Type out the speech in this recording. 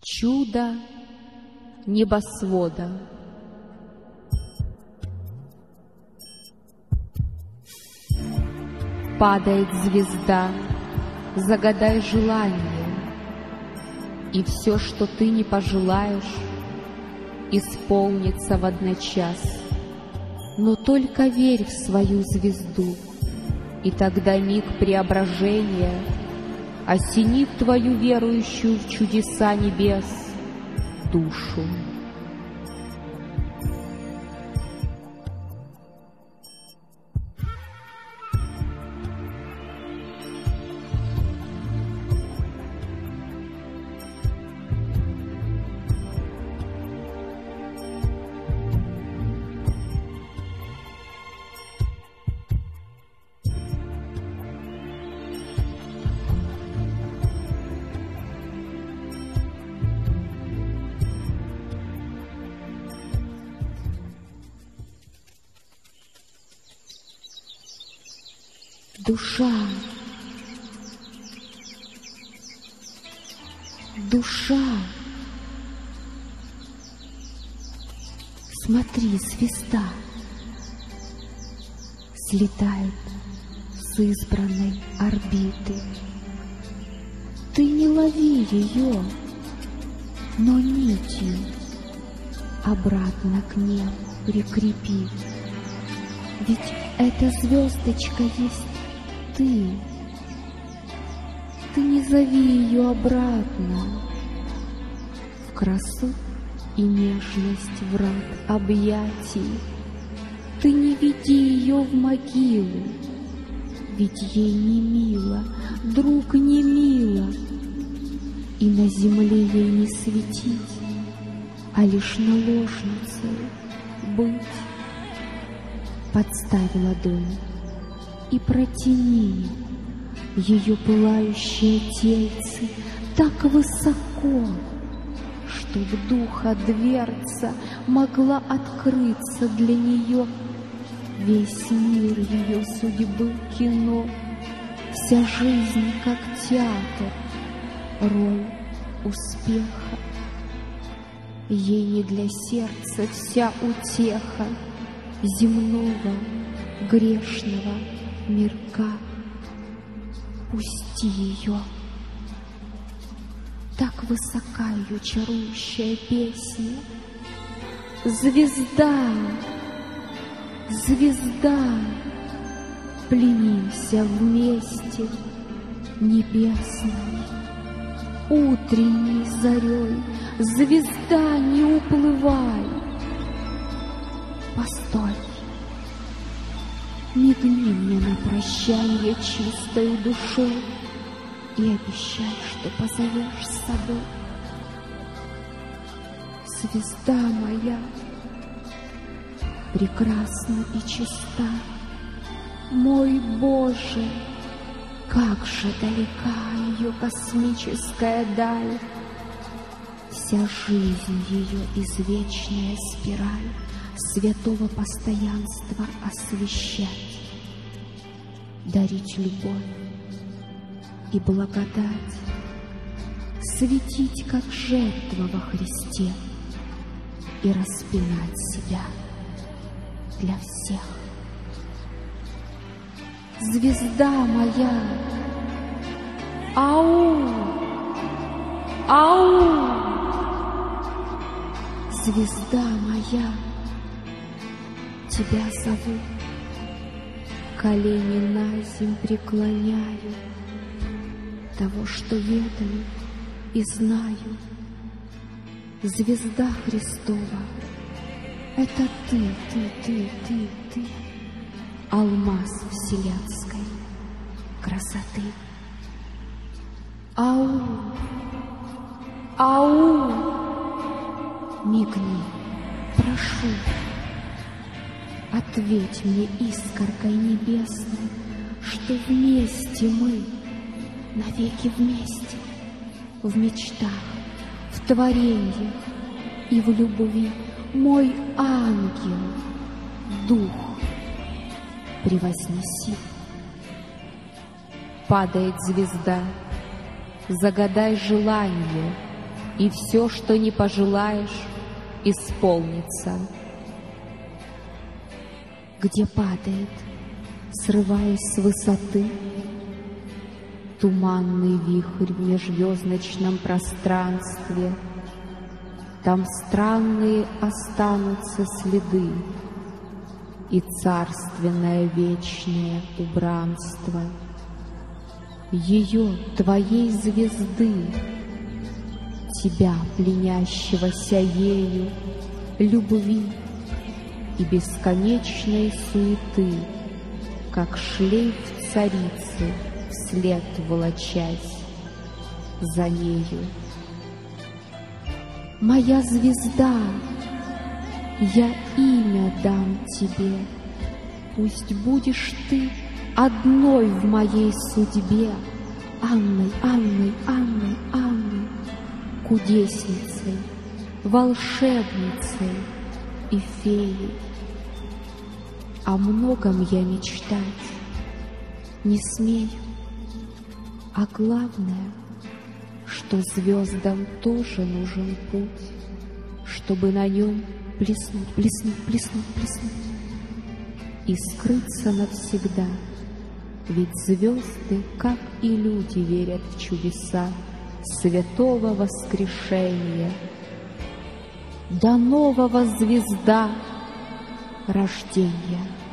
Чудо небосвода. Падает звезда, загадай желание, и все, что ты не пожелаешь, исполнится в одночас. Но только верь в свою звезду, и тогда миг преображения осенит твою верующую в чудеса небес душу. Душа, душа, смотри, звезда слетает с избранной орбиты. Ты не лови ее, но нитью обратно к небу прикрепи. Ведь эта звездочка есть ты. Ты не зови ее обратно в красу и нежность врат объятий. Ты не веди ее в могилу, ведь ей не мило, друг, не мило, и на земле ей не светить, а лишь наложницей быть. Подставь ладонь и протяни ее пылающие тельцы так высоко, чтоб духа дверца могла открыться для нее. Весь мир ее судьбы кино, вся жизнь как театр, роль успеха. Ей не для сердца вся утеха земного грешного мирка. Пусти ее. Так высока ее чарующая песня. Звезда, звезда, пленимся вместе небесной, утренней зарей. Звезда, не уплывай. Постой, мигни мне на прощанье чистой душой и обещай, что позовешь с собой. Звезда моя, прекрасна и чиста, мой Боже, как же далека ее космическая даль. Вся жизнь ее извечная спираль святого постоянства освещать, дарить любовь и благодать, светить, как жертва во Христе, и распинать себя для всех. Звезда моя, ау, ау, звезда моя, тебя зову, колени наземь преклоняю, того, что ведаю и знаю. Звезда Христова, это ты, алмаз вселенской красоты. Ау, ау, мигни, прошу, ответь мне искоркой небесной, что вместе мы, навеки вместе, в мечтах, в твореньях и в любви. Мой ангел, дух, превознеси. Падает звезда, загадай желание, и все, что не пожелаешь, исполнится. Где падает, срываясь с высоты, туманный вихрь в межзвездочном пространстве, там странные останутся следы и царственное вечное убранство ее, твоей звезды, тебя, пленящегося ею, любви и бесконечной суеты, как шлейф царицы, вслед волочась за нею. Моя звезда, я имя дам тебе, пусть будешь ты одной в моей судьбе, Анной, Анной, Анной, Анной, кудесницей, волшебницей и феей. О многом я мечтать не смею, а главное, что звездам тоже нужен путь, чтобы на нем блеснуть, блеснуть, блеснуть, блеснуть и скрыться навсегда. Ведь звезды, как и люди, верят в чудеса святого воскрешения. До нового, звезда, рождения.